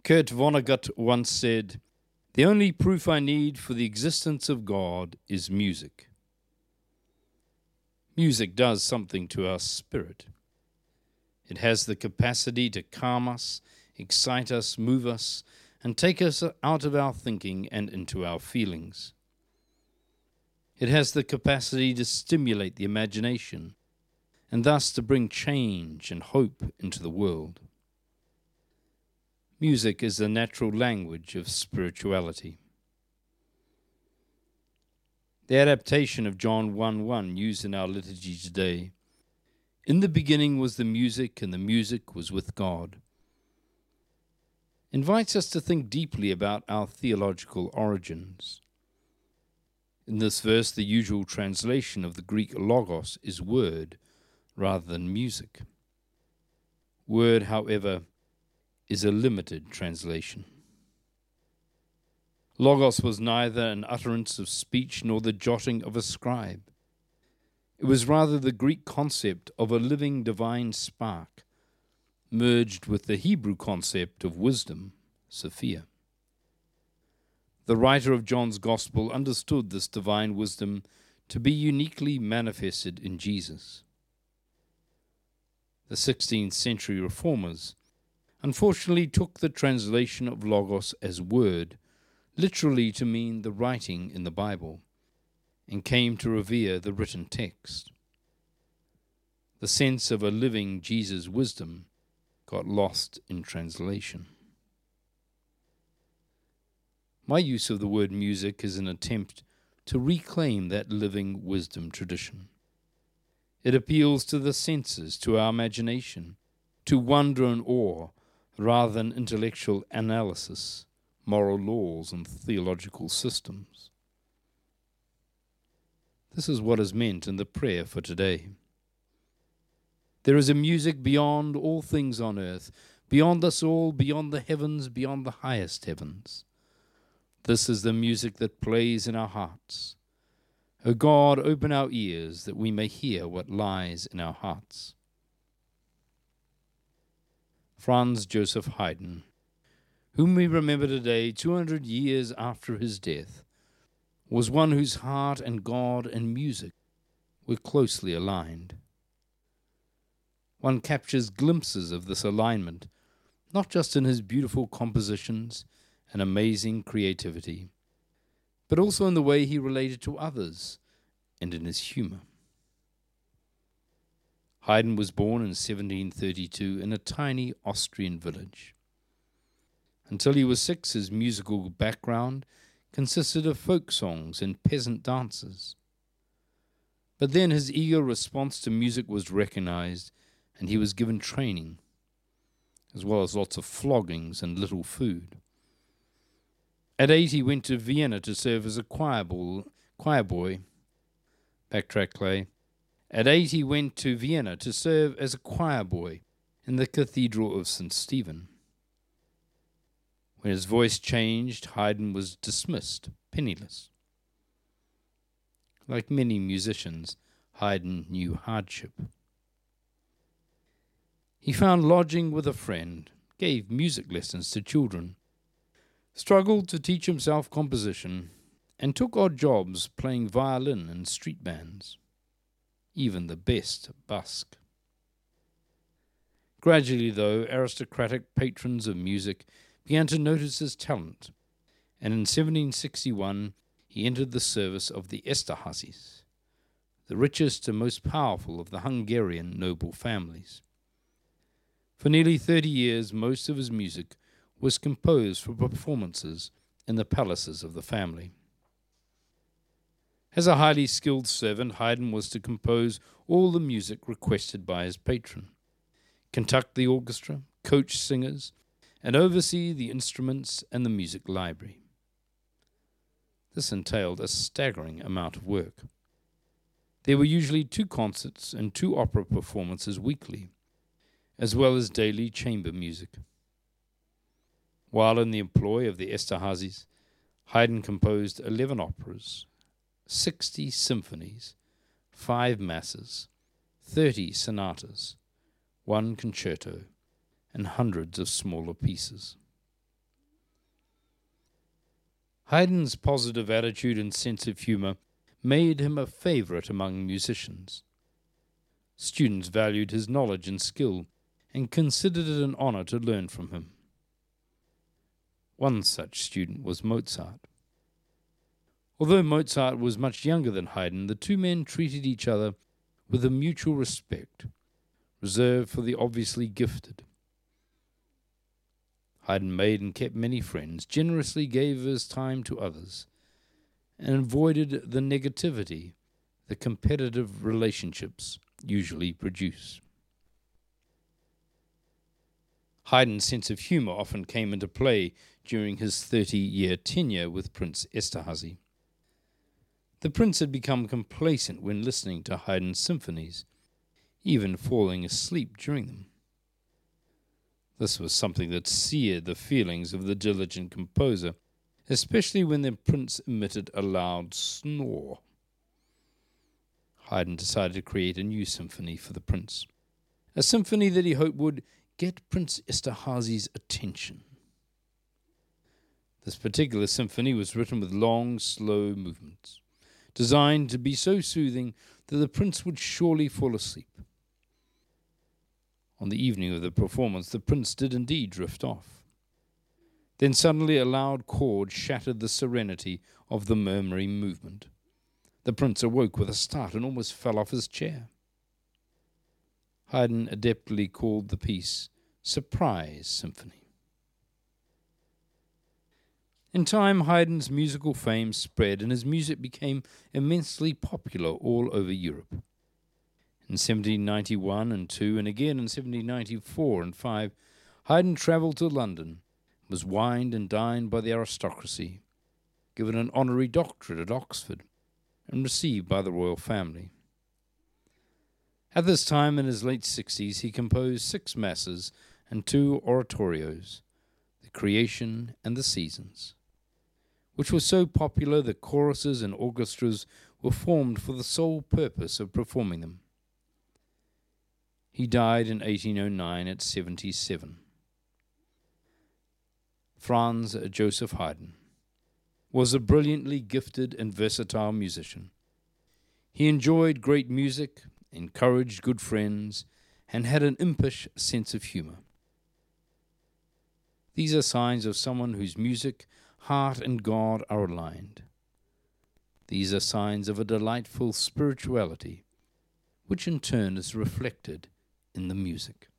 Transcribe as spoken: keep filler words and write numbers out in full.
Kurt Vonnegut once said, "The only proof I need for the existence of God is music." Music does something to our spirit. It has the capacity to calm us, excite us, move us, and take us out of our thinking and into our feelings. It has the capacity to stimulate the imagination, and thus to bring change and hope into the world. Music is the natural language of spirituality. The adaptation of John one one used in our liturgy today, "In the beginning was the music, and the music was with God," invites us to think deeply about our theological origins. In this verse, the usual translation of the Greek logos is word rather than music. Word, however, is a limited translation. Logos was neither an utterance of speech nor the jotting of a scribe. It was rather the Greek concept of a living divine spark, merged with the Hebrew concept of wisdom, Sophia. The writer of John's Gospel understood this divine wisdom to be uniquely manifested in Jesus. The sixteenth century reformers unfortunately took the translation of logos as word literally to mean the writing in the Bible, and came to revere the written text. The sense of a living Jesus' wisdom got lost in translation. My use of the word music is an attempt to reclaim that living wisdom tradition. It appeals to the senses, to our imagination, to wonder and awe, rather than intellectual analysis, moral laws, and theological systems. This is what is meant in the prayer for today. There is a music beyond all things on earth, beyond us all, beyond the heavens, beyond the highest heavens. This is the music that plays in our hearts. O God, open our ears that we may hear what lies in our hearts. Franz Joseph Haydn, whom we remember today two hundred years after his death, was one whose heart and God and music were closely aligned. One captures glimpses of this alignment, not just in his beautiful compositions and amazing creativity, but also in the way he related to others and in his humor. Haydn was born in seventeen thirty-two in a tiny Austrian village. Until he was six, his musical background consisted of folk songs and peasant dances. But then his eager response to music was recognized, and he was given training, as well as lots of floggings and little food. At eight, he went to Vienna to serve as a choir, ball, choir boy. Backtrack Clay. At eight, he went to Vienna to serve as a choir boy in the Cathedral of Saint Stephen. When his voice changed, Haydn was dismissed, penniless. Like many musicians, Haydn knew hardship. He found lodging with a friend, gave music lessons to children, struggled to teach himself composition, and took odd jobs playing violin in street bands, even the best busk. Gradually, though, aristocratic patrons of music began to notice his talent, and in seventeen sixty-one he entered the service of the Esterházys, the richest and most powerful of the Hungarian noble families. For nearly thirty years, most of his music was composed for performances in the palaces of the family. As a highly skilled servant, Haydn was to compose all the music requested by his patron, conduct the orchestra, coach singers, and oversee the instruments and the music library. This entailed a staggering amount of work. There were usually two concerts and two opera performances weekly, as well as daily chamber music. While in the employ of the Esterházys, Haydn composed eleven operas, sixty symphonies, five masses, thirty sonatas, one concerto, and hundreds of smaller pieces. Haydn's positive attitude and sense of humour made him a favourite among musicians. Students valued his knowledge and skill and considered it an honour to learn from him. One such student was Mozart. Although Mozart was much younger than Haydn, the two men treated each other with a mutual respect, reserved for the obviously gifted. Haydn made and kept many friends, generously gave his time to others, and avoided the negativity that competitive relationships usually produce. Haydn's sense of humour often came into play during his thirty-year tenure with Prince Esterhazy. The prince had become complacent when listening to Haydn's symphonies, even falling asleep during them. This was something that seared the feelings of the diligent composer, especially when the prince emitted a loud snore. Haydn decided to create a new symphony for the prince, a symphony that he hoped would get Prince Esterhazy's attention. This particular symphony was written with long, slow movements, designed to be so soothing that the prince would surely fall asleep. On the evening of the performance, the prince did indeed drift off. Then suddenly a loud chord shattered the serenity of the murmuring movement. The prince awoke with a start and almost fell off his chair. Haydn adeptly called the piece Surprise Symphony. In time, Haydn's musical fame spread and his music became immensely popular all over Europe. In seventeen ninety-one and two, and again in seventeen ninety-four and five, Haydn travelled to London, was wined and dined by the aristocracy, given an honorary doctorate at Oxford, and received by the royal family. At this time, in his late sixties, he composed six masses and two oratorios, The Creation and the Seasons, which were so popular that choruses and orchestras were formed for the sole purpose of performing them. He died in eighteen oh nine at seventy-seven. Franz Joseph Haydn was a brilliantly gifted and versatile musician. He enjoyed great music, encouraged good friends, and had an impish sense of humour. These are signs of someone whose music, heart, and God are aligned. These are signs of a delightful spirituality, which in turn is reflected in the music.